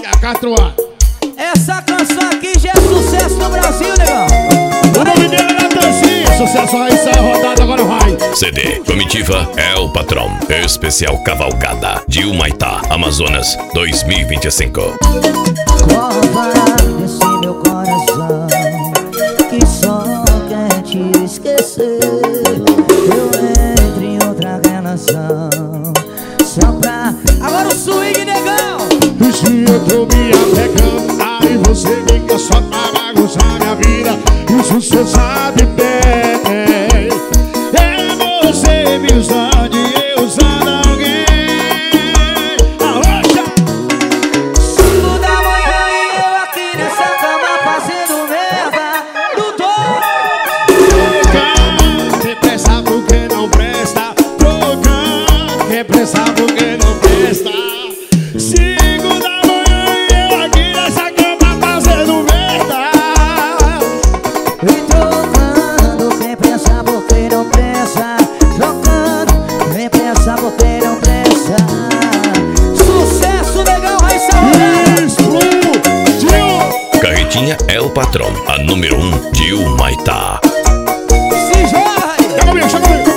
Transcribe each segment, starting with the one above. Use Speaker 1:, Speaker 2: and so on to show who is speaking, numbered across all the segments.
Speaker 1: Catuá.
Speaker 2: Essa canção aqui já é sucesso no Brasil, negão.
Speaker 1: O nome dele é Natanzinho. Sucesso aí, sai rodada, agora vai.
Speaker 3: CD Comitiva é o patrão. Especial Cavalgada de Humaitá, Amazonas 2025.
Speaker 2: Corra desse meu coração que só quer te esquecer. Eu entro em outra relação só pra... Agora o swing, negão.
Speaker 1: E se eu tô me apegando, aí você fica só pra bagunçar minha vida. Isso cê sabe bem. É você me usando e eu usando alguém. Arrocha!
Speaker 2: 5 da manhã e eu aqui nessa cama fazendo merda.
Speaker 1: Trocando, quem presta porque não presta. Trocando, quem presta porque não presta. 5 da manhã e eu aqui nessa cama fazendo merda.
Speaker 2: E trocando, quem pensa porque não pensa. Trocando, quem pensa porque não pensa. Sucesso, negão, vai salvar.
Speaker 1: Explodiu!
Speaker 3: Carretinha é o patrão, a número 1 de Humaitá.
Speaker 2: Se joga aí.
Speaker 1: Chama comigo, chama comigo.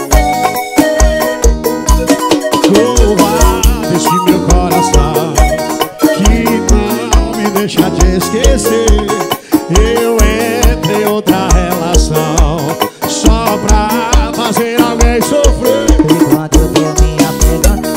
Speaker 1: Corra desse meu coração que não me deixa te esquecer. Eu entrei em outra relação só pra fazer alguém sofrer.
Speaker 2: Enquanto eu tô me apegando.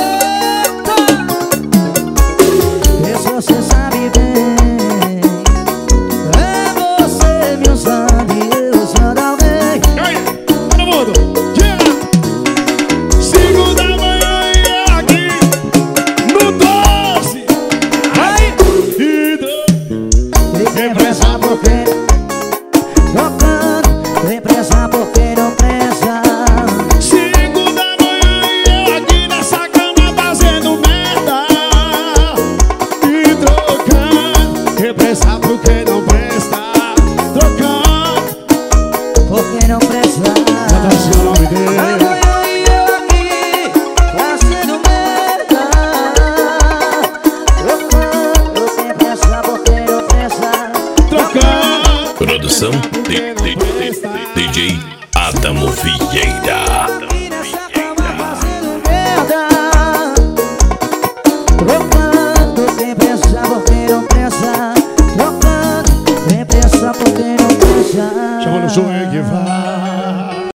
Speaker 2: Eita! Isso você sabe bem. É você me usando e eu usando alguém.
Speaker 1: E aí, todo mundo, diga! 5 da manhã e eu aqui no 12.
Speaker 2: Ai!
Speaker 1: E
Speaker 2: Quem pensa porque trocando, quem pensa porque não pensa.
Speaker 1: 5 da manhã e eu aqui nessa cama fazendo merda. E trocando, quem presta porque não presta. Trocando,
Speaker 2: Porque não pensa.
Speaker 1: Natanzinho é o nome dele.
Speaker 2: Amanhã e eu aqui fazendo merda. Trocando, quem pensa porque não pensa.
Speaker 1: Trocando,
Speaker 3: Produção DJ